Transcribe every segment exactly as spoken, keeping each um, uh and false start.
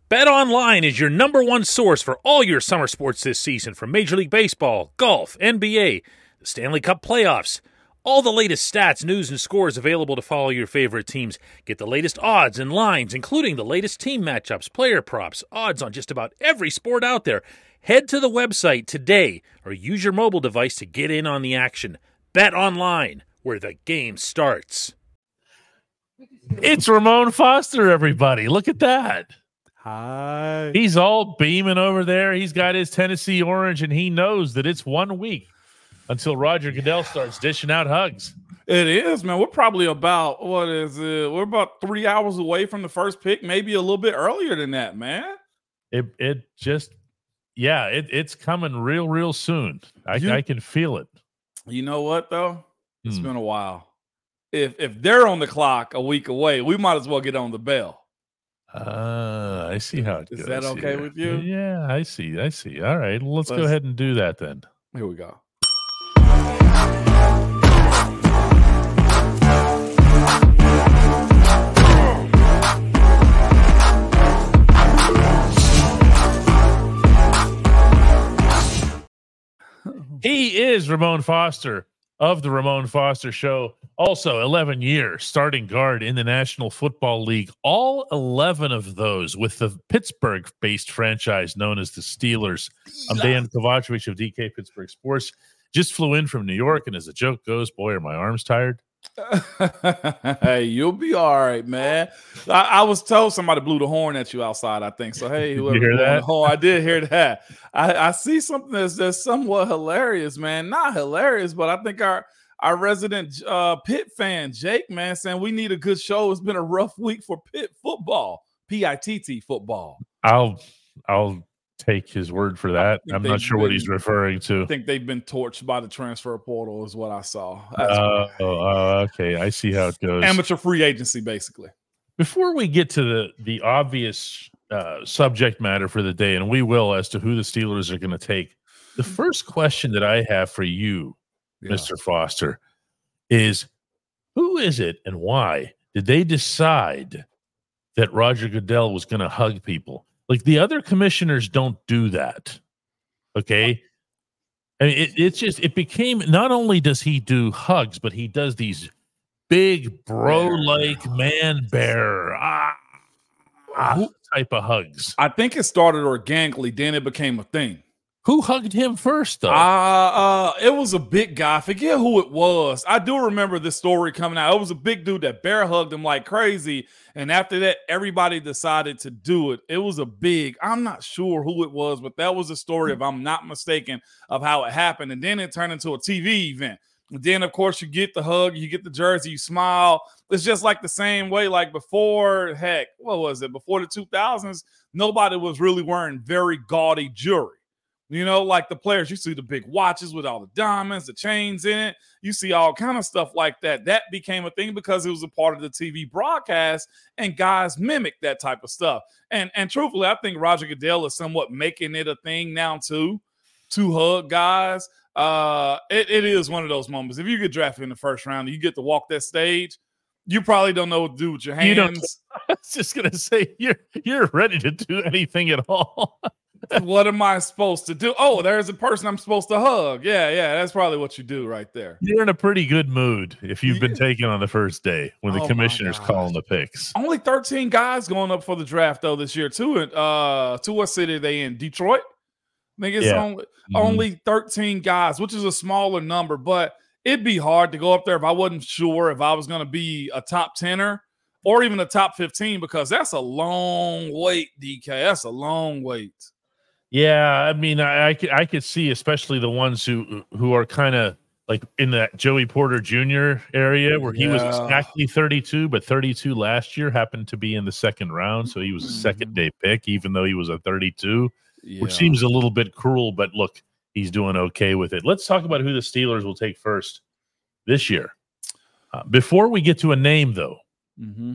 BetOnline is your number one source for all your summer sports this season, from Major League Baseball, golf, N B A, the Stanley Cup playoffs. All the latest stats, news, and scores available to follow your favorite teams. Get the latest odds and lines, including the latest team matchups, player props, odds on just about every sport out there. Head to the website today or use your mobile device to get in on the action. BetOnline, where the game starts. It's Ramon Foster, everybody. Look at that. Hi. He's all beaming over there. He's got his Tennessee orange, and he knows that it's one week until Roger Goodell starts dishing out hugs. It is, man. We're probably about, what is it? We're about three hours away from the first pick, maybe a little bit earlier than that, man. It it just, yeah, it, it's coming real, real soon. I, You- I can feel it. You know what, though? It's Hmm. been a while. If if they're on the clock a week away, we might as well get on the bell. Uh, I see how it Is goes. that okay here. with you? Yeah, I see. I see. All right. Well, let's, Let's- go ahead and do that then. Here we go. He is Ramon Foster of the Ramon Foster Show. Also, eleven years starting guard in the National Football League. All eleven of those with the Pittsburgh-based franchise known as the Steelers. I'm Dan Kovacevic of D K Pittsburgh Sports. Just flew in from New York, and as the joke goes, boy, are my arms tired. Hey, you'll be all right, man. I, I was told somebody blew the horn at you outside, I think. So, hey, Did you whoever hear blew that? the horn, I did hear that. I, I see something that's, that's somewhat hilarious, man. Not hilarious, but I think our our resident uh, Pitt fan, Jake, man, saying we need a good show. It's been a rough week for Pitt football, P I T T football. I'll I'll take his word for that. think I'm they've not sure what been- he's referring to. I think they've been torched by the transfer portal, is what I saw. That's Uh, oh, oh, okay. I see how it goes. amateur free agency, basically. Before we get to the the obvious uh, subject matter for the day, and we will, as to who the Steelers are going to take, the first question that I have for you, Yeah. Mister Foster, is who is it and why did they decide that Roger Goodell was going to hug people? Like, the other commissioners don't do that. Okay. I mean, it, it's just, it became, not only does he do hugs, but he does these big bro like man bear ah, ah, type of hugs. I think it started organically, then it became a thing. Who hugged him first, though? Uh, uh, it was a big guy. I forget who it was. I do remember this story coming out. It was a big dude that bear hugged him like crazy. And after that, everybody decided to do it. It was a big, I'm not sure who it was, but that was a story, if I'm not mistaken, of how it happened. And then it turned into a T V event. And then, of course, you get the hug, you get the jersey, you smile. It's just like the same way, like before, heck, what was it? Before the two thousands, nobody was really wearing very gaudy jewelry. You know, like the players, you see the big watches with all the diamonds, the chains in it. You see all kind of stuff like that. That became a thing because it was a part of the T V broadcast, and guys mimic that type of stuff. And and truthfully, I think Roger Goodell is somewhat making it a thing now too, to hug guys. Uh, it, it is one of those moments. If you get drafted in the first round and you get to walk that stage, you probably don't know what to do with your hands. You don't- I was just going to say, you're, you're ready to do anything at all. What am I supposed to do? Oh, there's a person I'm supposed to hug. Yeah, yeah, that's probably what you do right there. You're in a pretty good mood if you've been Yeah. taken on the first day when the Oh my commissioner's gosh. calling the picks. Only thirteen guys going up for the draft though this year too. And uh, to what city are they in? Detroit. I think it's Yeah. only Mhm. only thirteen guys, which is a smaller number, but it'd be hard to go up there if I wasn't sure if I was going to be a top tenner or even a top fifteen, because that's a long wait, D K. That's a long wait. Yeah, I mean, I, I could I could see, especially the ones who who are kind of like in that Joey Porter Junior area where he was Yeah. exactly thirty-two, but thirty-two last year happened to be in the second round, so he was a second day pick, even though he was a thirty-two, Yeah. which seems a little bit cruel. But look, he's doing okay with it. Let's talk about who the Steelers will take first this year. Uh, before we get to a name, though, Mhm.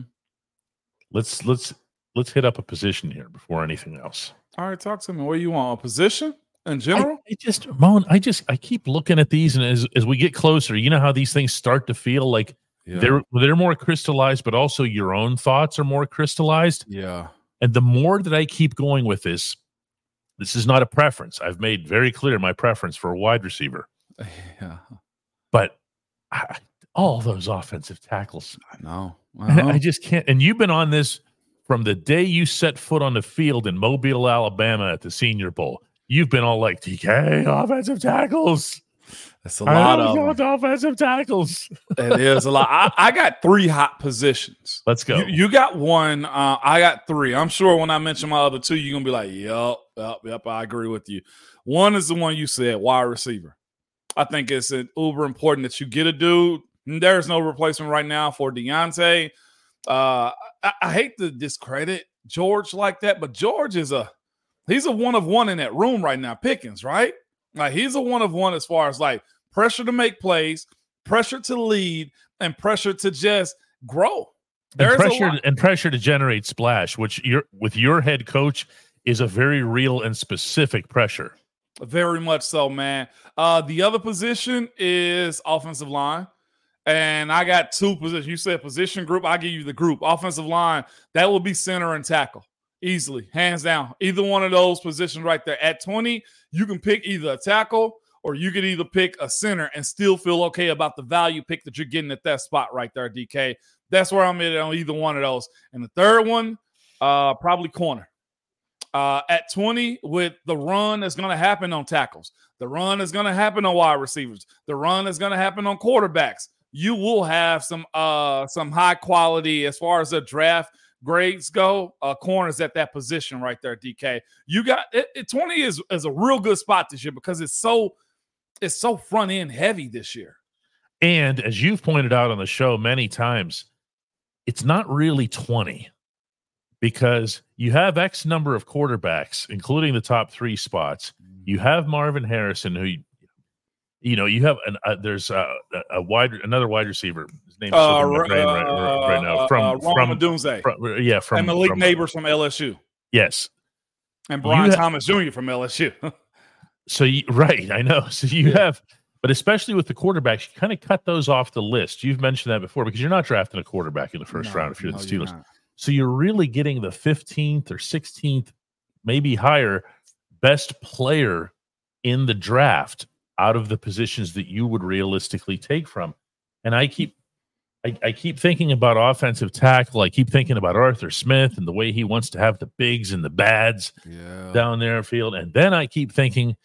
let's let's let's hit up a position here before anything else. All right, talk to me. What do you want? A position in I, general? I just, Moan, I just, I keep looking at these, and as as we get closer, you know how these things start to feel like Yeah. they're they're more crystallized, but also your own thoughts are more crystallized. Yeah. And the more that I keep going with this, this is not a preference. I've made very clear my preference for a wide receiver. Yeah. But I, all those offensive tackles. I know. I know. I just can't. And you've been on this from the day you set foot on the field in Mobile, Alabama at the Senior Bowl. You've been all like, T K, offensive tackles. That's a lot I of them. offensive tackles. It is a lot. I, I got three hot positions. Let's go. You, you got one. Uh, I got three. I'm sure when I mention my other two, you're going to be like, yep, yep, yep, I agree with you. One is the one you said, wide receiver. I think it's an uber important that you get a dude. There's no replacement right now for Deontay. Uh, I, I hate to discredit George like that, but George is a he's a one of one in that room right now. Pickens, right? Like he's a one of one as far as like pressure to make plays, pressure to lead, and pressure to just grow. And pressure and pressure to generate splash, which your with your head coach is a very real and specific pressure. Very much so, man. Uh, the other position is offensive line. And I got two positions. You said position group. I give you the group. Offensive line, that will be center and tackle. Easily, hands down. Either one of those positions right there. At twenty, you can pick either a tackle or you could either pick a center and still feel okay about the value pick that you're getting at that spot right there, D K. That's where I'm at on either one of those. And the third one, uh, probably corner. Uh, at twenty, with the run that's going to happen on tackles, the run is going to happen on wide receivers, the run is going to happen on quarterbacks. You will have some uh, some high quality as far as the draft grades go, uh, corners at that position right there, D K. You got it, it, twenty is, is a real good spot this year because it's so it's so front end heavy this year. And as you've pointed out on the show many times, it's not really twenty because you have X number of quarterbacks, including the top three spots. You have Marvin Harrison, who, you know, you have an, uh, there's uh, a wide, another wide receiver. His name's uh, right, right, right now. From, uh, from, Odunze. from, yeah, from and Malik from, Neighbors from L S U. Yes. And Brian ha- Thomas Junior from L S U. So, you, right, I know. So you yeah. have, but especially with the quarterbacks, you kind of cut those off the list. You've mentioned that before because you're not drafting a quarterback in the first no, round if you're no, the Steelers. You're so you're really getting the fifteenth or sixteenth, maybe higher, best player in the draft out of the positions that you would realistically take from. And I keep I, I keep thinking about offensive tackle. I keep thinking about Arthur Smith and the way he wants to have the bigs and the bads yeah. down there field. And then I keep thinking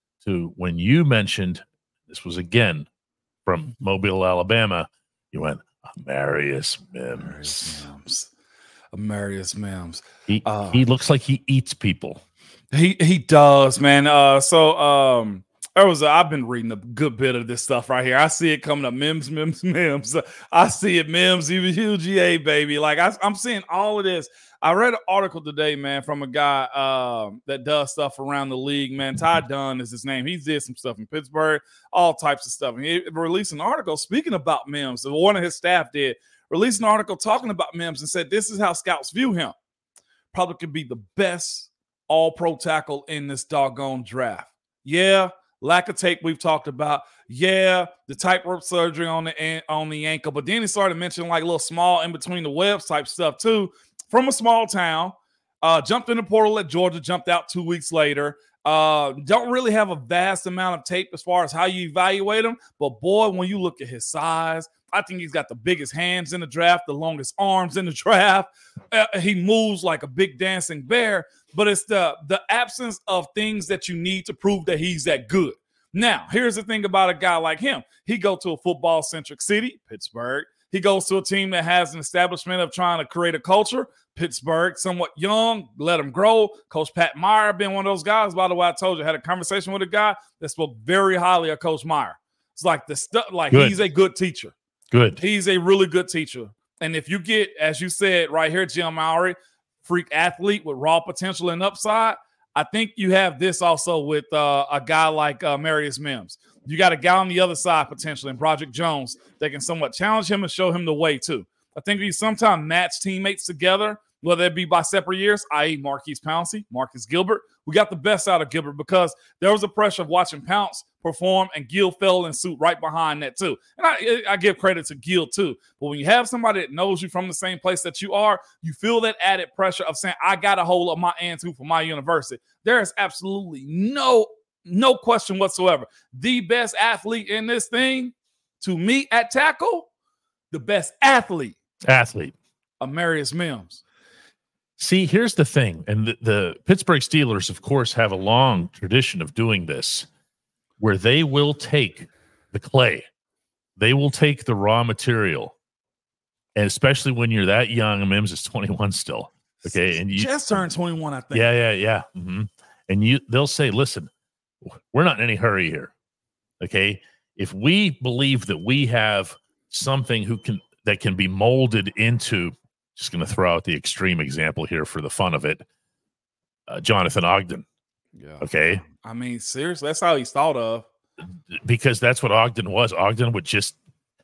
to when you mentioned, this was again from Mobile, Alabama, you went, Amarius Mims. Mims. Amarius Mims. He, uh, he looks like he eats people. He he does, man. Uh, so um, there was a, I've been reading a good bit of this stuff right here. I see it coming up. Mims, Mims, Mims. I see it. Mims, even U G A, baby. Like I, I'm seeing all of this. I read an article today, man, from a guy uh, that does stuff around the league, man. Ty Dunn is his name. He did some stuff in Pittsburgh, all types of stuff. And he released an article speaking about Mims. So one of his staff did release an article talking about Mims and said this is how scouts view him. Probably could be the best all-pro tackle in this doggone draft. Yeah, lack of tape we've talked about. Yeah, the tightrope surgery on the on the ankle. But then he started mentioning like a little small in between the webs type stuff too. From a small town, uh, jumped in the portal at Georgia, jumped out two weeks later. Uh, don't really have a vast amount of tape as far as how you evaluate him. But boy, when you look at his size, I think he's got the biggest hands in the draft, the longest arms in the draft. Uh, he moves like a big dancing bear, but it's the, the absence of things that you need to prove that he's that good. Now, here's the thing about a guy like him. He go to a football-centric city, Pittsburgh. He goes to a team that has an establishment of trying to create a culture. Pittsburgh, somewhat young, let him grow. Coach Pat Meyer been one of those guys. By the way, I told you, I had a conversation with a guy that spoke very highly of Coach Meyer. It's like the stuff, like good. He's a good teacher. Good. He's a really good teacher. And if you get, as you said right here, Jim Mowry, freak athlete with raw potential and upside, I think you have this also with uh, a guy like uh, Amarius Mims. You got a guy on the other side potentially in Broderick Jones that can somewhat challenge him and show him the way too. I think if you sometimes match teammates together, whether it be by separate years, that is. Marquise Pouncey, Marcus Gilbert. We got the best out of Gilbert because there was a pressure of watching Pounce perform, and Gil fell in suit right behind that too. And I, I give credit to Gil too. But when you have somebody that knows you from the same place that you are, you feel that added pressure of saying, I got a hold of my aunt too for my university. There is absolutely no, no question whatsoever. The best athlete in this thing, to me at tackle, the best athlete. Athlete. Amarius Mims. See, here's the thing, and the, the Pittsburgh Steelers, of course, have a long tradition of doing this, where they will take the clay, they will take the raw material, and especially when you're that young, Mims is twenty-one still, okay, and you just turned twenty-one, I think. Yeah, yeah, yeah, mm-hmm. And you, they'll say, "Listen, we're not in any hurry here, okay? If we believe that we have something who can that can be molded into." Just going to throw out the extreme example here for the fun of it. Uh, Jonathan Ogden. Yeah. Okay. I mean, seriously, that's how he's thought of. Because that's what Ogden was. Ogden would just,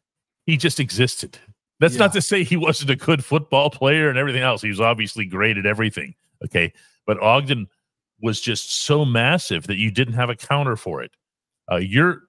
he just existed. That's yeah. not to say he wasn't a good football player and everything else. He was obviously great at everything. Okay. But Ogden was just so massive that you didn't have a counter for it. Uh, your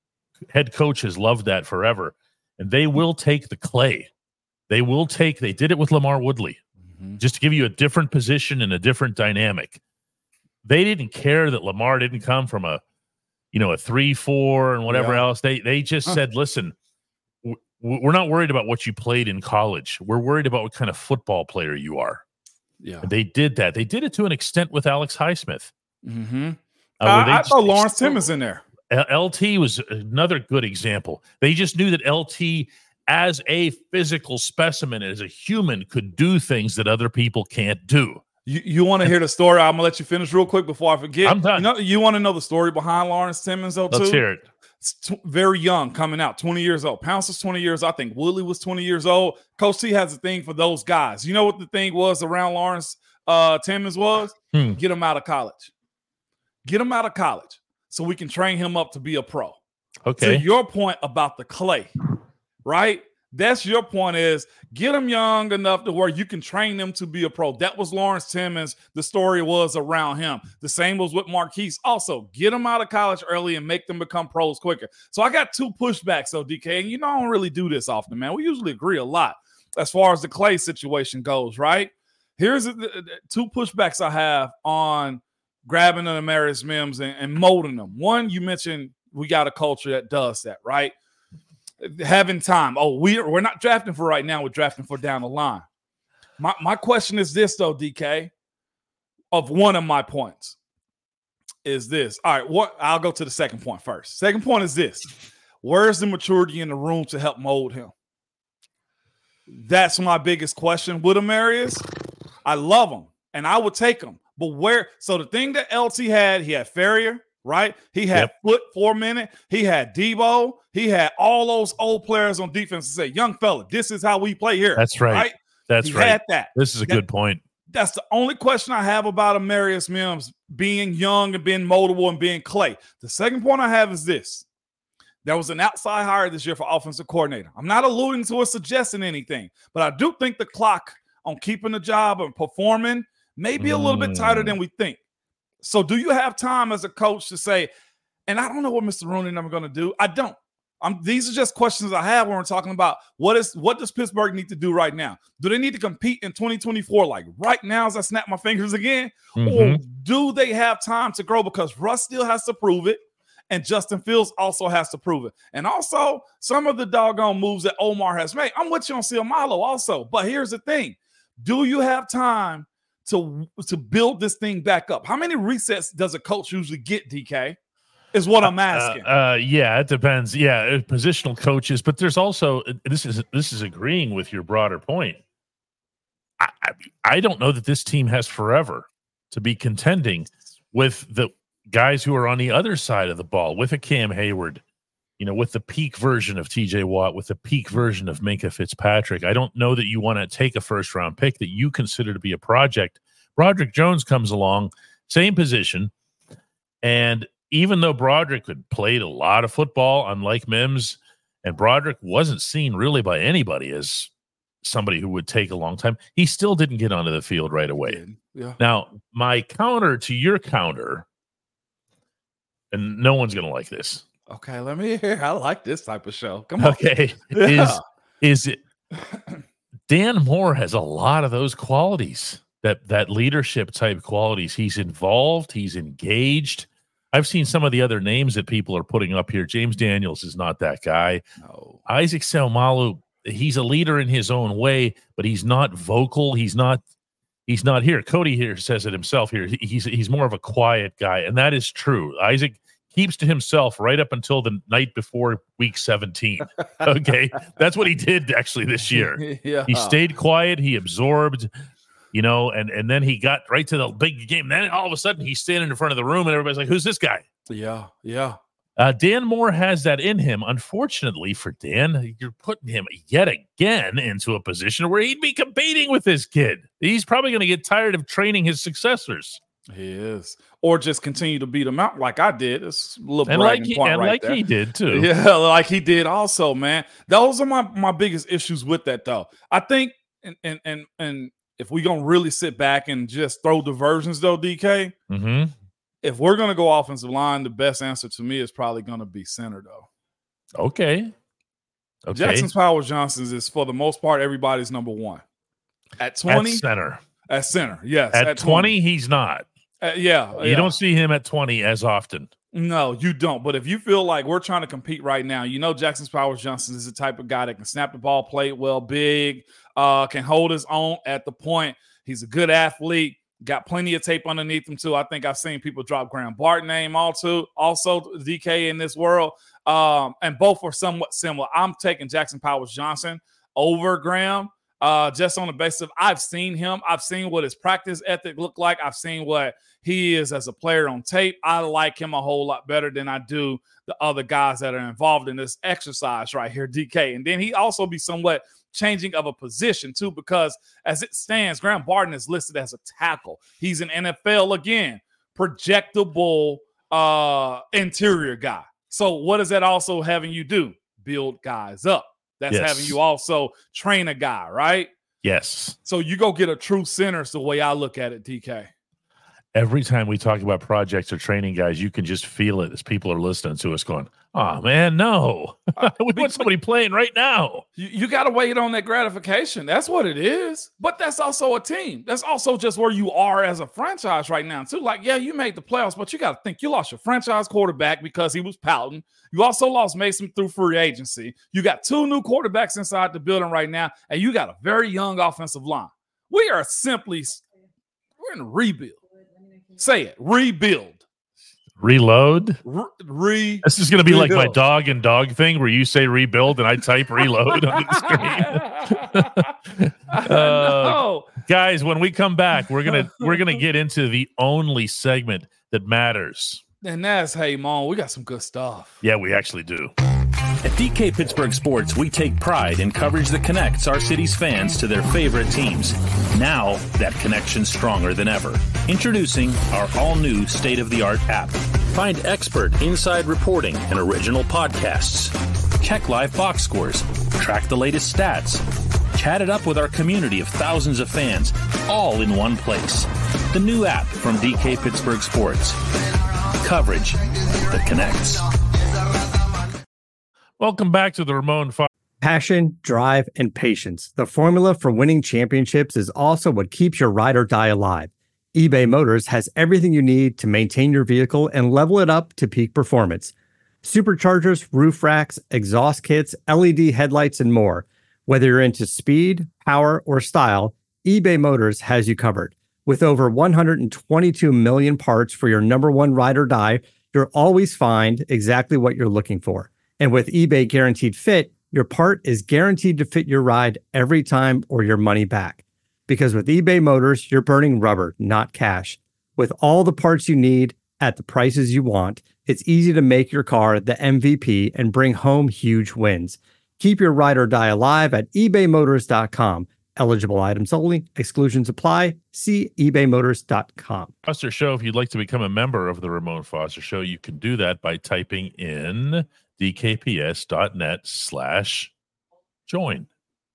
head coach has loved that forever. And they will take the clay. They will take, they did it with Lamar Woodley, mm-hmm. just to give you a different position and a different dynamic. They didn't care that Lamar didn't come from a, you know, a three, four and whatever yeah. else. They they just huh. said, listen, w- we're not worried about what you played in college. We're worried about what kind of football player you are. Yeah. And they did that. They did it to an extent with Alex Highsmith. Mm-hmm. Uh, I, I thought Lawrence Timmons in there. L T was another good example. They just knew that L T, as a physical specimen, as a human, could do things that other people can't do. You you want to hear the story? I'm gonna let you finish real quick before I forget. I'm done. You know, you want to know the story behind Lawrence Timmons, though, too? Let's hear it. It's t- very young, coming out, twenty years old. Pounce was twenty years old. I think Woodley was twenty years old. Coach T has a thing for those guys. You know what the thing was around Lawrence uh, Timmons was? Hmm. Get him out of college. Get him out of college so we can train him up to be a pro. Okay. To your point about the clay, right? That's your point, is get them young enough to where you can train them to be a pro. That was Lawrence Timmons. The story was around him. The same was with Marquise. Also, get them out of college early and make them become pros quicker. So I got two pushbacks, though, D K. And you know I don't really do this often, man. We usually agree a lot as far as the clay situation goes, right? Here's the, the, the two pushbacks I have on grabbing an Amarius Mims and, and molding them. One, you mentioned we got a culture that does that, right? Having time. Oh, we, we're not drafting for right now. We're drafting for down the line. My my question is this, though, D K, of one of my points is this. All right, what I'll go to the second point first. Second point is this. Where's the maturity in the room to help mold him? That's my biggest question with Amarius. I love him, and I would take him. But where? So the thing that L T had, he had Ferrier, right? He had yep. Foot for a minute. He had Debo. He had all those old players on defense to say, young fella, this is how we play here. That's right. right? That's he right. Had that. This is a that, good point. That's the only question I have about Amarius Mims being young and being moldable and being clay. The second point I have is this. There was an outside hire this year for offensive coordinator. I'm not alluding to or suggesting anything, but I do think the clock on keeping the job and performing may be a little mm. bit tighter than we think. So do you have time as a coach to say, and I don't know what Mister Rooney and I'm going to do. I don't. I'm, these are just questions I have when we're talking about what is what does Pittsburgh need to do right now? Do they need to compete in twenty twenty-four like right now as I snap my fingers again? Mm-hmm. Or do they have time to grow because Russ still has to prove it and Justin Fields also has to prove it? And also some of the doggone moves that Omar has made. I'm with you on Seumalo also. But here's the thing. Do you have time to, to build this thing back up? How many resets does a coach usually get, D K? Is what I'm asking. Uh, uh, yeah, it depends. Yeah, positional coaches, but there's also this is this is agreeing with your broader point. I, I I don't know that this team has forever to be contending with the guys who are on the other side of the ball, with a Cam Hayward, you know, with the peak version of T J Watt, with the peak version of Minkah Fitzpatrick. I don't know that you want to take a first round pick that you consider to be a project. Broderick Jones comes along, same position, and even though Broderick had played a lot of football, unlike Mims, and Broderick wasn't seen really by anybody as somebody who would take a long time. He still didn't get onto the field right away. Yeah. Now, my counter to your counter, and no one's going to like this. Okay, let me hear. I like this type of show. Come on. Okay. Yeah. Is is it Dan Moore has a lot of those qualities, that that leadership type qualities. He's involved, he's engaged. I've seen some of the other names that people are putting up here. James Daniels is not that guy. No. Isaac Seumalo, he's a leader in his own way, but he's not vocal. He's not he's not here. Cody here says it himself here. He's he's more of a quiet guy, and that is true. Isaac keeps to himself right up until the night before week seventeen. Okay. That's what he did actually this year. Yeah. He stayed quiet. He absorbed, you know, and, and then he got right to the big game. Then all of a sudden he's standing in front of the room and everybody's like, who's this guy? Yeah. Yeah. Uh, Dan Moore has that in him. Unfortunately for Dan, you're putting him yet again into a position where he'd be competing with this kid. He's probably going to get tired of training his successors. He is. Or just continue to beat him out like I did. It's a little and like, bragging he, point and right like there. he did too. Yeah, like he did also, man. Those are my, my biggest issues with that, though. I think, and and and, and if we're going to really sit back and just throw diversions, though, D K, Mm-hmm. if we're going to go offensive line, the best answer to me is probably going to be center, though. Okay. Okay. Jackson Powers Johnson is, for the most part, everybody's number one. At twenty? At center. At center, yes. At, at twenty, he's not. Uh, yeah. You yeah. don't see him at twenty as often. No, you don't. But if you feel like we're trying to compete right now, you know Jackson Powers Johnson is the type of guy that can snap the ball, play it well, big, uh, can hold his own at the point. He's a good athlete. Got plenty of tape underneath him, too. I think I've seen people drop Graham Barton name also, also D K in this world. Um, and both are somewhat similar. I'm taking Jackson Powers Johnson over Graham. Uh, just on the basis of I've seen him. I've seen what his practice ethic looked like. I've seen what he is as a player on tape. I like him a whole lot better than I do the other guys that are involved in this exercise right here, D K. And then he also be somewhat changing of a position too, because as it stands, Graham Barton is listed as a tackle. He's an N F L, again, projectable uh, interior guy. So what is that also having you do? Build guys up. That's yes. having you also train a guy, right? Yes. So you go get a true center is the way I look at it, D K. Every time we talk about projects or training guys, you can just feel it as people are listening to us going, oh, man, no. We want somebody playing right now. You, you got to wait on that gratification. That's what it is. But that's also a team. That's also just where you are as a franchise right now, too. Like, yeah, you made the playoffs, but you got to think you lost your franchise quarterback because he was pouting. You also lost Mason through free agency. You got two new quarterbacks inside the building right now, and you got a very young offensive line. We are simply – we're in a rebuild. Say it. Rebuild. Reload? Re- re- this is going to be rebuild. like my dog and dog thing where you say rebuild and I type reload on the screen. uh, no. Guys, when we come back, we're going to we're going to get into the only segment that matters. And that's, hey, Mom, we got some good stuff. Yeah, we actually do. At D K Pittsburgh Sports, we take pride in coverage that connects our city's fans to their favorite teams. Now, that connection's stronger than ever. Introducing our all-new state-of-the-art app. Find expert inside reporting and original podcasts. Check live box scores. Track the latest stats. Chat it up with our community of thousands of fans, all in one place. The new app from D K Pittsburgh Sports. Coverage that connects. Welcome back to the Ramon Fox. Passion, drive, and patience. The formula for winning championships is also what keeps your ride or die alive. eBay Motors has everything you need to maintain your vehicle and level it up to peak performance. Superchargers, roof racks, exhaust kits, L E D headlights, and more. Whether you're into speed, power, or style, eBay Motors has you covered. With over one hundred twenty-two million parts for your number one ride or die, you'll always find exactly what you're looking for. And with eBay Guaranteed Fit, your part is guaranteed to fit your ride every time or your money back. Because with eBay Motors, you're burning rubber, not cash. With all the parts you need at the prices you want, it's easy to make your car the M V P and bring home huge wins. Keep your ride or die alive at ebay motors dot com. Eligible items only. Exclusions apply. See ebay motors dot com. Foster Show, if you'd like to become a member of the Ramon Foster Show, you can do that by typing in dkps.net slash join.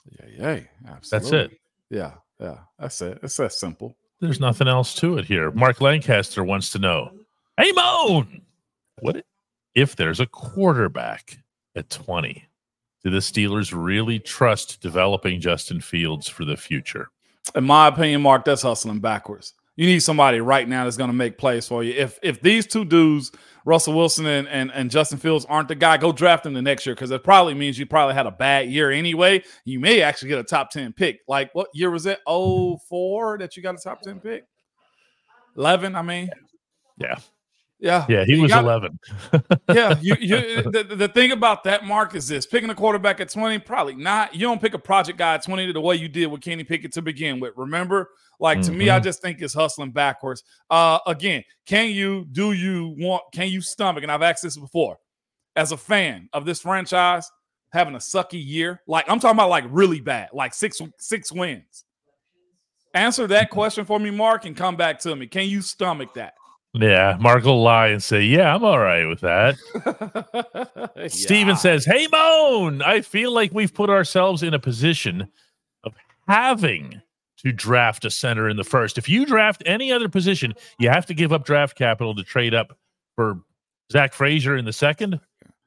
Yeah, yeah, absolutely. That's it. Yeah, yeah, that's it. It's that simple. There's nothing else to it here. Mark Lancaster wants to know, hey, Moan, what if there's a quarterback at twenty? Do the Steelers really trust developing Justin Fields for the future? In my opinion, Mark, that's hustling backwards. You need somebody right now that's going to make plays for you. If if these two dudes, Russell Wilson and, and, and Justin Fields, aren't the guy, go draft them the next year, because it probably means you probably had a bad year anyway. You may actually get a top ten pick. Like, what year was it? oh four that you got a top ten pick? eleven, I mean. Yeah. Yeah. Yeah, he you was gotta, eleven. yeah. You, you, the, the thing about that, Mark, is this. Picking a quarterback at twenty, probably not. You don't pick a project guy at twenty the way you did with Kenny Pickett to begin with. Remember? Like, to mm-hmm. me, I just think it's hustling backwards. Uh, again, can you, do you want, can you stomach, and I've asked this before, as a fan of this franchise, having a sucky year? Like, I'm talking about like really bad, like six, six wins. Answer that question for me, Mark, and come back to me. Can you stomach that? Yeah, Mark will lie and say, yeah, I'm all right with that. yeah. Steven says, hey, Moan, I feel like we've put ourselves in a position of having to draft a center in the first. If you draft any other position, you have to give up draft capital to trade up for Zach Frazier in the second.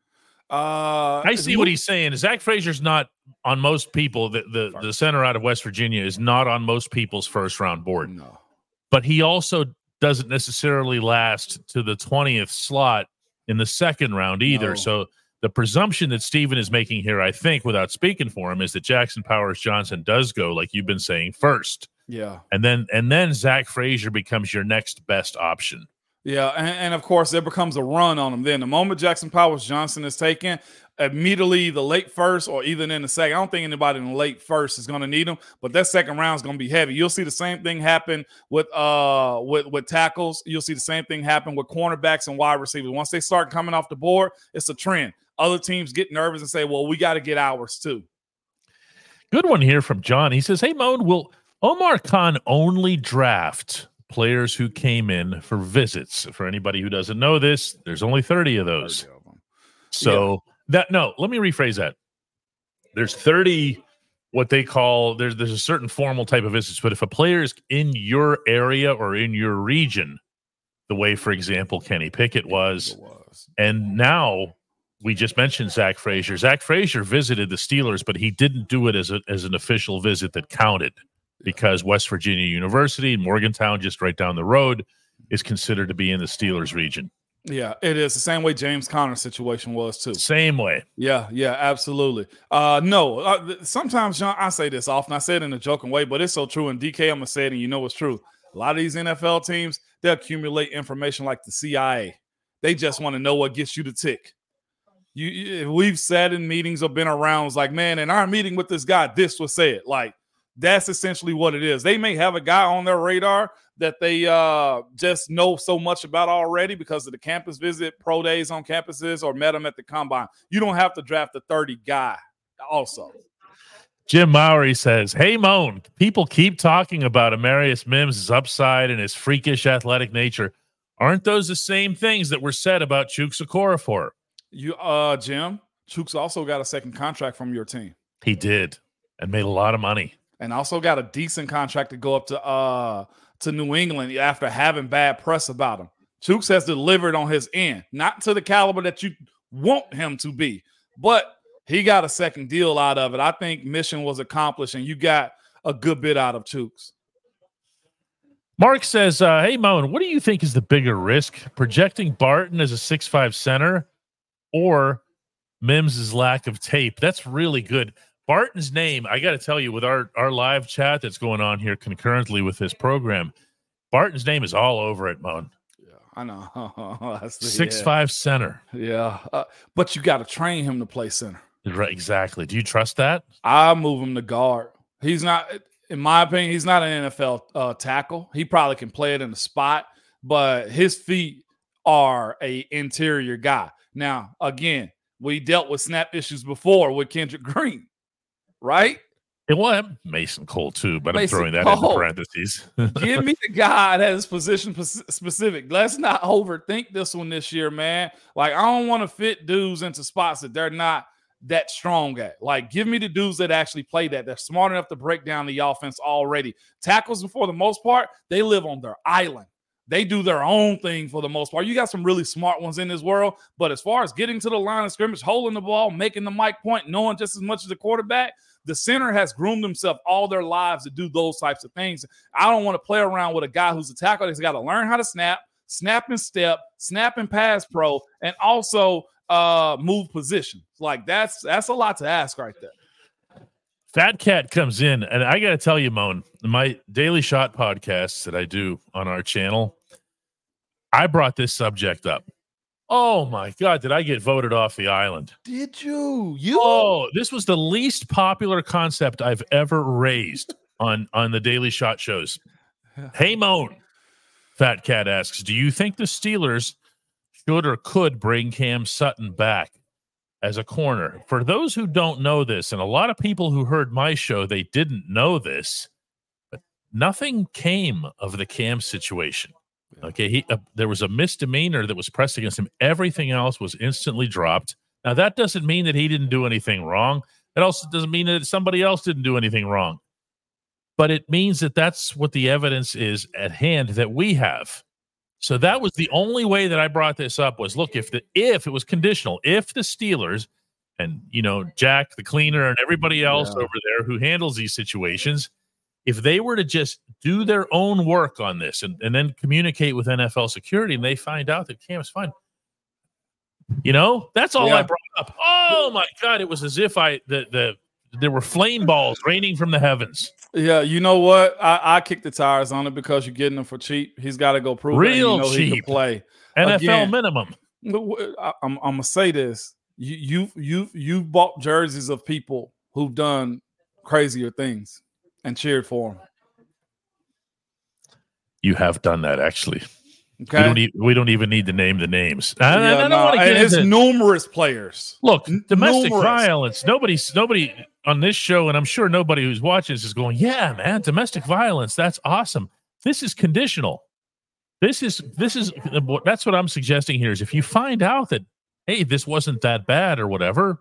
Uh, I see what he's saying. Zach Frazier's not on most people. The, the, the center out of West Virginia is not on most people's first round board. No. But he also doesn't necessarily last to the twentieth slot in the second round either. No. So the presumption that Steven is making here, I think, without speaking for him, is that Jackson Powers Johnson does go, like you've been saying, first. Yeah. And then and then Zach Frazier becomes your next best option. Yeah, and, and of course, there becomes a run on him then. The moment Jackson Powers Johnson is taken, immediately the late first or even in the second, I don't think anybody in the late first is going to need him, but that second round is going to be heavy. You'll see the same thing happen with uh with, with tackles. You'll see the same thing happen with cornerbacks and wide receivers. Once they start coming off the board, it's a trend. Other teams get nervous and say, well, we got to get ours too. Good one here from John. He says, hey, Moan, will Omar Khan only draft players who came in for visits? For anybody who doesn't know this, there's only thirty of those. thirty of them. So yeah. that no, let me rephrase that. There's thirty what they call there's there's a certain formal type of visits, but if a player is in your area or in your region, the way, for example, Kenny Pickett was, was. and now we just mentioned Zach Frazier. Zach Frazier visited the Steelers, but he didn't do it as a, as an official visit that counted. Because West Virginia University, Morgantown, just right down the road, is considered to be in the Steelers region. Yeah, it is the same way James Conner's situation was too. Same way. Yeah, yeah, absolutely. Uh, no, uh, sometimes, John, I say this often. I say it in a joking way, but it's so true. And D K, I'm going to say it, and you know it's true. A lot of these N F L teams, they accumulate information like the C I A. They just want to know what gets you to tick. You, you, we've sat in meetings or been around, it's like, man, in our meeting with this guy, this was said. Like, that's essentially what it is. They may have a guy on their radar that they uh, just know so much about already because of the campus visit, pro days on campuses, or met them at the combine. You don't have to draft a thirty guy also. Jim Mowry says, hey, Moan, people keep talking about Amarius Mims' upside and his freakish athletic nature. Aren't those the same things that were said about Chuks Okorafor? You, uh, Jim, Chuks also got a second contract from your team. He did, and made a lot of money. And also got a decent contract to go up to uh to New England after having bad press about him. Chuks has delivered on his end, not to the caliber that you want him to be, but he got a second deal out of it. I think mission was accomplished, and you got a good bit out of Chuks. Mark says, uh, hey, Moan, what do you think is the bigger risk, projecting Barton as a six five center or Mims' lack of tape? That's really good. Barton's name, I got to tell you, with our, our live chat that's going on here concurrently with this program, Barton's name is all over it, Moan. Yeah, I know. Six yeah. five center. Yeah, uh, but you got to train him to play center. Right, exactly. Do you trust that? I move him to guard. He's not, in my opinion, he's not an N F L uh, tackle. He probably can play it in the spot, but his feet are a interior guy. Now, again, we dealt with snap issues before with Kendrick Green. Right? It was Mason Cole too, but Mason I'm throwing that Cole. into parentheses. Give me the guy that is position specific. Let's not overthink this one this year, man. Like, I don't want to fit dudes into spots that they're not that strong at. Like, give me the dudes that actually play that. They're smart enough to break down the offense already. Tackles, for the most part, they live on their island. They do their own thing for the most part. You got some really smart ones in this world, but as far as getting to the line of scrimmage, holding the ball, making the mic point, knowing just as much as the quarterback, the center has groomed himself all their lives to do those types of things. I don't want to play around with a guy who's a tackle that's got to learn how to snap, snap and step, snap and pass pro, and also uh, move position. Like, that's that's a lot to ask right there. Fat Cat comes in, and I got to tell you, Moan, my Daily Shot podcasts that I do on our channel, I brought this subject up. Oh, my God, did I get voted off the island? Did you? You? Oh, this was the least popular concept I've ever raised on, on the Daily Shot shows. Hey, Moan, Fat Cat asks, do you think the Steelers should or could bring Cam Sutton back as a corner? For those who don't know this, and a lot of people who heard my show, they didn't know this, but nothing came of the Cam situation. Okay, he uh, there was a misdemeanor that was pressed against him. Everything else was instantly dropped. Now, that doesn't mean that he didn't do anything wrong. It also doesn't mean that somebody else didn't do anything wrong. But it means that that's what the evidence is at hand that we have. So that was the only way that I brought this up was, look, if the if it was conditional, if the Steelers and, you know, Jack, the cleaner, and everybody else yeah. over there who handles these situations, if they were to just do their own work on this and, and then communicate with N F L security and they find out that Cam's fine, you know, that's all yeah. I brought up. Oh, my God. It was as if I the, the there were flame balls raining from the heavens. Yeah, you know what? I, I kick the tires on it because you're getting him for cheap. He's got to go prove real it. You know cheap. He can play N F L Again, minimum. I, I'm, I'm gonna say this: you you you you've bought jerseys of people who've done crazier things and cheered for him. You have done that, actually. Okay, we don't, e- we don't even need to name the names. I, yeah, I don't no, want to get it's into numerous players. Look, domestic numerous. violence. Nobody's nobody on this show, and I'm sure nobody who's watching this is going, "Yeah, man, domestic violence. That's awesome." This is conditional. This is this is that's what I'm suggesting here. Is if you find out that, hey, this wasn't that bad or whatever.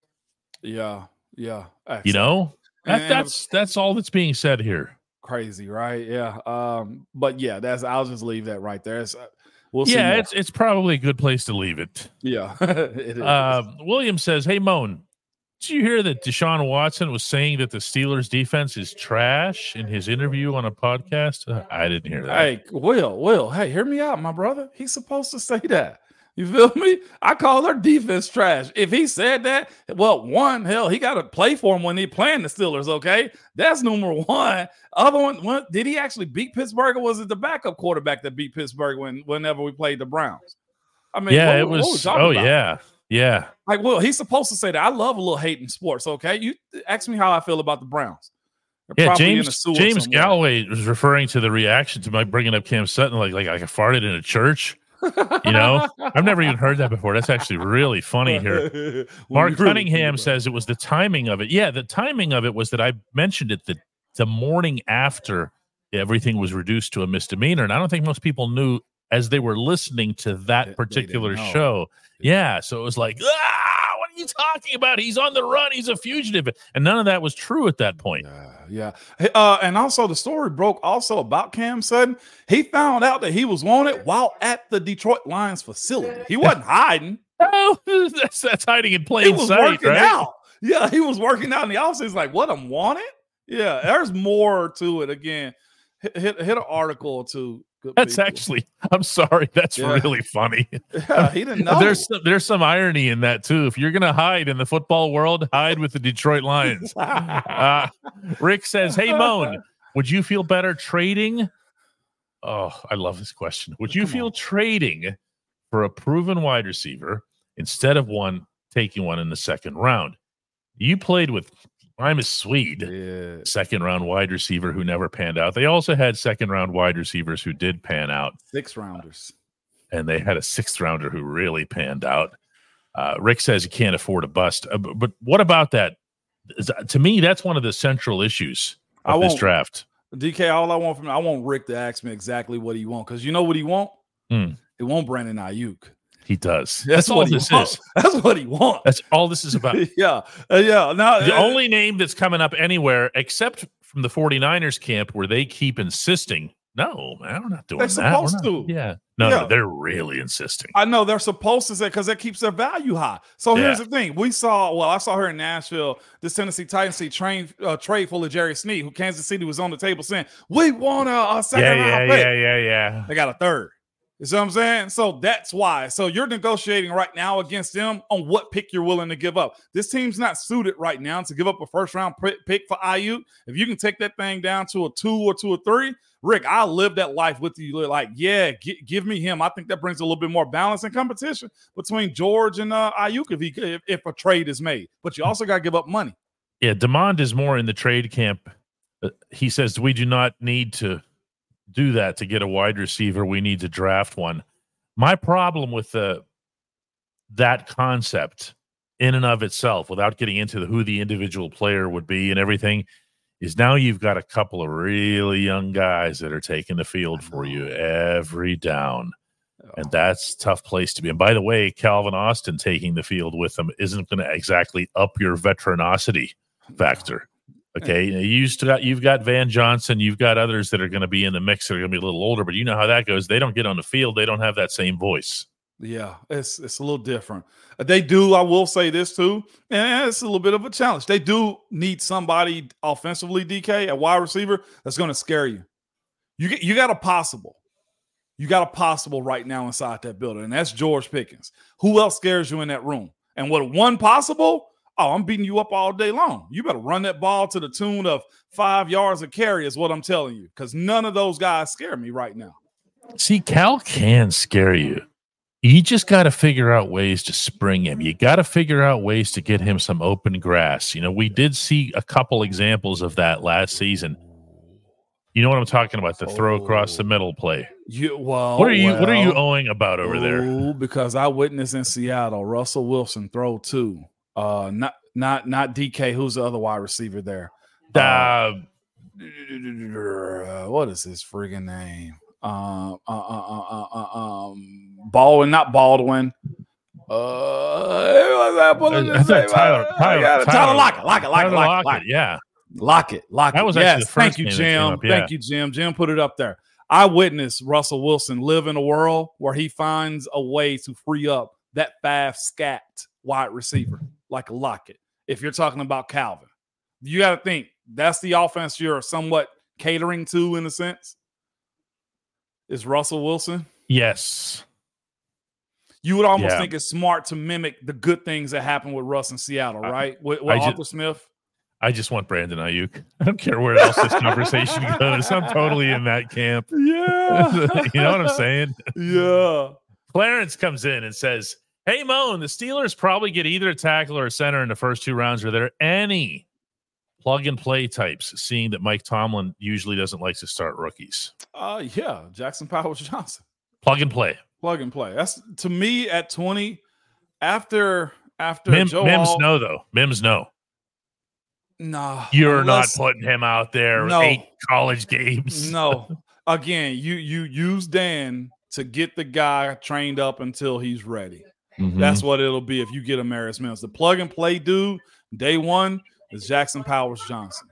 Yeah, yeah. Excellent. You know, that, And- that's that's all that's being said here. Crazy, right? Yeah. Um, but yeah, that's I'll just leave that right there. It's, uh, we'll see. Yeah, more. it's it's probably a good place to leave it. Yeah. it is. Uh, William says, "Hey, Moan, did you hear that Deshaun Watson was saying that the Steelers' defense is trash in his interview on a podcast?" Uh, I didn't hear that. Hey, Will, Will, hey, hear me out, my brother. He's supposed to say that. You feel me? I call our defense trash. If he said that, well, one, hell, he got to play for him when he playing the Steelers, okay? That's number one. Other one, one, did he actually beat Pittsburgh, or was it the backup quarterback that beat Pittsburgh when whenever we played the Browns? I mean, yeah, what, it what was. we talking Oh, about? yeah. Yeah. Like, well, he's supposed to say that. I love a little hate in sports, okay? You ask me how I feel about the Browns. They're Yeah, probably in a James sewer James somewhere. Galloway was referring to the reaction to my bringing up Cam Sutton like like, like I farted in a church. You know, I've never even heard that before. That's actually really funny here. Well, Mark you really Cunningham do, says it was the timing of it. Yeah, the timing of it was that I mentioned it the, the morning after everything was reduced to a misdemeanor. And I don't think most people knew as they were listening to that They- particular they didn't know. show. Yeah, so it was like, ah, what are you talking about? He's on the run. He's a fugitive. And none of that was true at that point. Yeah, yeah. Hey, Uh, and also the story broke also about Cam Sutton. He found out that he was wanted while at the Detroit Lions facility. He wasn't hiding. Oh, that's, that's hiding in He plain was sight, working right? out. Yeah, he was working out in the office. He's like, what, I'm wanted? Yeah, there's more to it. Again, hit, hit, hit an article or two. Good That's people. actually, I'm sorry, that's Yeah. really funny. Yeah, he didn't know. There's some, there's some irony in that too. If you're gonna hide in the football world, hide with the Detroit Lions. Uh, Rick says, "Hey Moan, would you feel better trading?" Oh, I love this question. Would you Come feel on. trading for a proven wide receiver instead of one taking one in the second round? You played with Primus Swede. Yeah. Second round wide receiver who never panned out. They also had second round wide receivers who did pan out, Six rounders. and they had a sixth rounder who really panned out. Uh, Rick says he can't afford a bust. Uh, but, but what about that? Is- to me, that's one of the central issues I of this won't- draft. D K, all I want from I want Rick to ask me exactly what he want, because you know what he want? Hmm. He want Brandon Ayuk. He does. That's, That's all what he this wants. is. That's what he wants. That's all this is about. yeah. Uh, yeah. Now, The uh, only name that's coming up anywhere, except from the 49ers camp, where they keep insisting, no, man, we're not doing They're that. supposed We're not- to. Yeah. No, Yeah. no, they're really insisting. I know they're supposed to say because that keeps their value high. So here's Yeah. the thing: we saw. Well, I saw here in Nashville, this Tennessee Titans see train uh, trade for Jerry Sneed, who Kansas City was on the table saying, "We want a, a second Yeah, round yeah, pick." yeah, yeah, yeah. They got a third. You see what I'm saying? So that's why. So you're negotiating right now against them on what pick you're willing to give up. This team's not suited right now to give up a first round pick for Ayuk. If you can take that thing down to a two or two or three, Rick, I'll live that life with you. Like, yeah, g- give me him. I think that brings a little bit more balance and competition between George and uh, Ayuk if, he, if if a trade is made. But you also got to give up money. Yeah, DeMond is more in the trade camp. Uh, he says we do not need to do that to get a wide receiver. We need to draft one. My problem with the that concept in and of itself, without getting into the, who the individual player would be and everything, is now you've got a couple of really young guys that are taking the field for you every down. And that's a tough place to be. And by the way, Calvin Austin taking the field with them isn't going to exactly up your veteranosity factor. Okay, you used to got, you've got Van Johnson, you've got others that are going to be in the mix that are going to be a little older, but you know how that goes. They don't get on the field. They don't have that same voice. Yeah, it's it's a little different. They do, I will say this too, and it's a little bit of a challenge. They do need somebody offensively, D K, a wide receiver, that's going to scare you. You get, you got a possible. You got a possible right now inside that building, and that's George Pickens. Who else scares you in that room? And what one possible? Oh, I'm beating you up all day long. You better run that ball to the tune of five yards a carry is what I'm telling you, because none of those guys scare me right now. See, Cal can scare you. You just got to figure out ways to spring him. You got to figure out ways to get him some open grass. You know, we did see a couple examples of that last season. You know what I'm talking about? The throw across the middle play. You, well, What are you well, What are you owing about over there? Ooh, because I witnessed in Seattle Russell Wilson throw two. Uh, not not not D K. Who's the other wide receiver there? Uh, Uh, what is his friggin' name? Um, uh, uh, uh, uh, uh, um, Baldwin, not Baldwin. Uh, what is I his thought name? Tyler- Uh, Tyler- yeah, Tyler Tyler- Lockett, Lockett, Lockett, Tyler Lockett, Lockett, Lockett. yeah. Lockett, Lockett. That was actually yes, the thank first you, name that came Jim. up, yeah. Thank you, Jim. Jim put it up there. I witnessed Russell Wilson live in a world where he finds a way to free up that fast scat wide receiver like a Lockett. If you're talking about Calvin, you got to think that's the offense you're somewhat catering to in a sense. Is Russell Wilson? Yes. You would almost Yeah. think it's smart to mimic the good things that happened with Russ in Seattle, I- right? With, with I ju- Arthur Smith. I just want Brandon Ayuk. I don't care where else this conversation goes. I'm totally in that camp. Yeah. You know what I'm saying? Yeah. Clarence comes in and says, hey, Moan, the Steelers probably get either a tackle or a center in the first two rounds. Are there any plug-and-play types, seeing that Mike Tomlin usually doesn't like to start rookies? Uh, yeah. Jackson Powers Johnson. Plug-and-play. Plug and play. That's, to me, at twenty, after after Mim, Joe Mims, Hall, no, though. Mims, no. no. You're unless- not putting him out there No. with eight college games. No. Again, you you use Dan to get the guy trained up until he's ready. Mhm. That's what it'll be if you get Amarius Mims. The plug and play dude, day one, is Jackson Powers Johnson.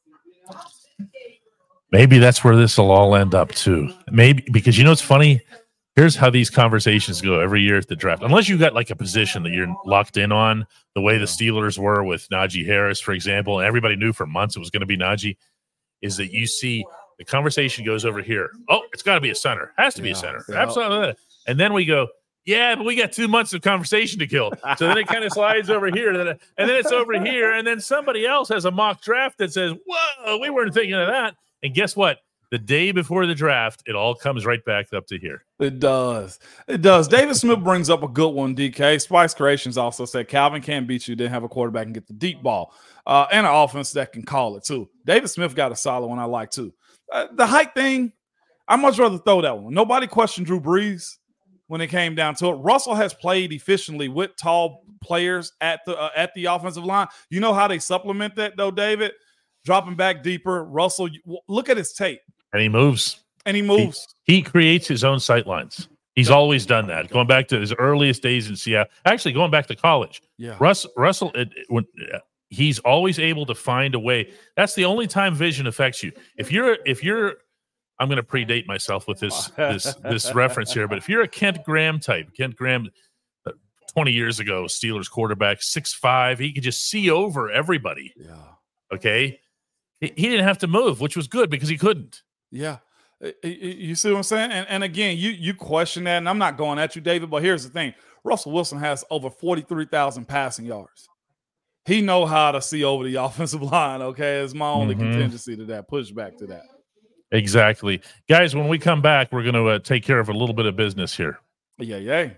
Maybe that's where this will all end up too. Maybe because you know it's funny. Here's how these conversations go every year at the draft. Unless you got like a position that you're locked in on, the way the Steelers were with Najee Harris, for example, and everybody knew for months it was going to be Najee, is that you see the conversation goes over here. Oh, it's got to be a center. Has to be Yeah, a center. yeah. Absolutely. And then we go, yeah, but we got two months of conversation to kill. So then it kind of slides over here, and then, and then it's over here, and then somebody else has a mock draft that says, whoa, we weren't thinking of that. And guess what? The day before the draft, it all comes right back up to here. It does. It does. David Smith brings up a good one, D K. Spice Creations also said Calvin can't beat you, didn't have a quarterback and get the deep ball. Uh, and an offense that can call it, too. David Smith got a solid one I like, too. Uh, the height thing, I'd much rather throw that one. Nobody questioned Drew Brees when it came down to it. Russell has played efficiently with tall players at the uh, at the offensive line. You know how they supplement that, though, David? Dropping back deeper. Russell, look at his tape. And he moves. And he moves. He, he creates his own sight lines. He's always done that. Going back to his earliest days in Seattle, actually going back to college. Yeah. Russ, Russell, it, it, when, uh, he's always able to find a way. That's the only time vision affects you. If you're, if you're, I'm going to predate myself with this this this reference here, but if you're a Kent Graham type, Kent Graham, uh, twenty years ago, Steelers quarterback, six five, he could just see over everybody. Yeah. Okay, he, he didn't have to move, which was good because he couldn't. Yeah. You see what I'm saying? And, and again, you you question that, and I'm not going at you, David, but here's the thing. Russell Wilson has over forty-three thousand passing yards. He know how to see over the offensive line, okay? It's my only mm-hmm. contingency to that, pushback to that. Exactly. Guys, when we come back, we're going to uh, take care of a little bit of business here. Yeah, yeah.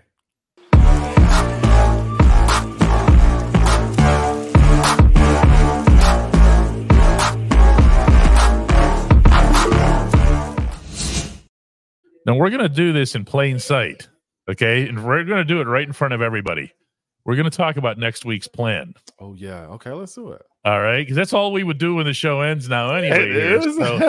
Now, we're going to do this in plain sight, okay? And we're going to do it right in front of everybody. We're going to talk about next week's plan. Oh, yeah. Okay, let's do it. All right? Because that's all we would do when the show ends now anyway. Here.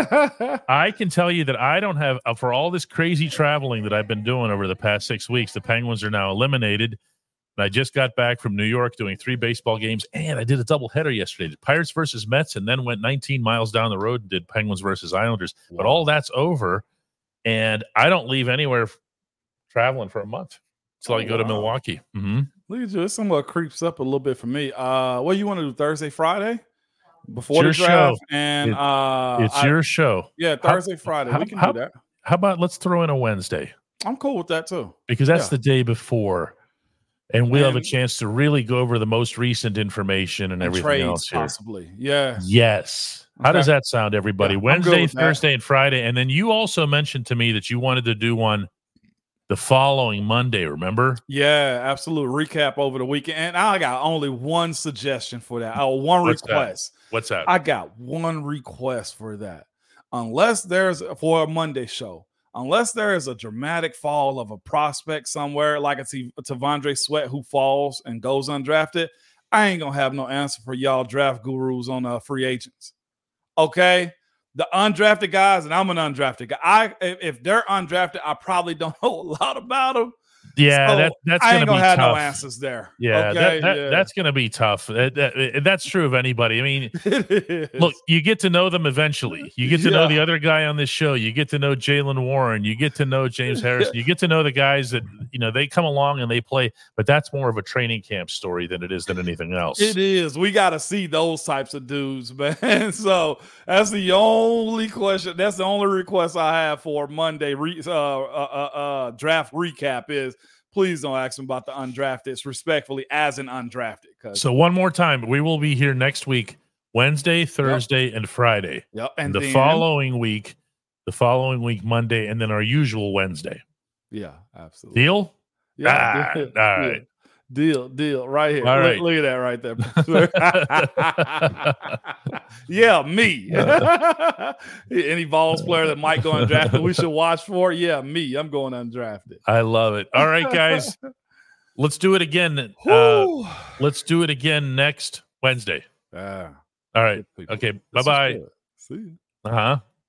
So I can tell you that I don't have, uh, for all this crazy traveling that I've been doing over the past six weeks, the Penguins are now eliminated. And I just got back from New York doing three baseball games, and I did a doubleheader yesterday. Did Pirates versus Mets, and then went nineteen miles down the road and did Penguins versus Islanders. Wow. But all that's over. And I don't leave anywhere f- traveling for a month until oh, I go wow. to Milwaukee. Mm-hmm. Look at you. It somewhat creeps up a little bit for me. Uh, what do you want to do Thursday, Friday? Before the draft? Show. And it, uh, It's I, your show. Yeah, Thursday, how, Friday. How, we can how, do that. How about let's throw in a Wednesday? I'm cool with that too. Because that's yeah. the day before. And we'll and, have a chance to really go over the most recent information and, and everything trades, else here. Possibly. Yeah. Yes. How does that sound, everybody? Yeah, Wednesday, Thursday, and Friday. And then you also mentioned to me that you wanted to do one the following Monday, remember? Yeah, absolute recap over the weekend. And I got only one suggestion for that. Oh, one What's request. That? What's that? I got one request for that. Unless there's, for a Monday show, unless there is a dramatic fall of a prospect somewhere, like a T- T'Vondre Sweat who falls and goes undrafted, I ain't going to have no answer for y'all draft gurus on uh, free agents. Okay, the undrafted guys, and I'm an undrafted guy. I if they're undrafted, I probably don't know a lot about them. Yeah, so that, that's I going ain't to be gonna have tough. no answers there. Yeah, okay? that, that, yeah. that's going to be tough. That, that, that's true of anybody. I mean, look, you get to know them eventually. You get to yeah. know the other guy on this show. You get to know Jaylen Warren. You get to know James Harrison. You get to know the guys that, you know, they come along and they play. But that's more of a training camp story than it is than anything else. It is. We got to see those types of dudes, man. So that's the only question. That's the only request I have for Monday re, uh, uh, uh, uh, draft recap is, please don't ask them about the undrafted, respectfully, as an undrafted. So one more time, we will be here next week, Wednesday, Thursday, yep. and Friday. Yep. And, and the then, following week, the following week, Monday, and then our usual Wednesday. Yeah, absolutely. Deal? Yeah. Ah, deal, all right. Deal, deal, right here. All look, right. look at that right there. Yeah, me. Any Vols player that might go undrafted we should watch for? Yeah, me. I'm going undrafted. I love it. All right, guys. Let's do it again. Uh, let's do it again next Wednesday. Ah, all right. Okay. Bye-bye. See you. Uh-huh.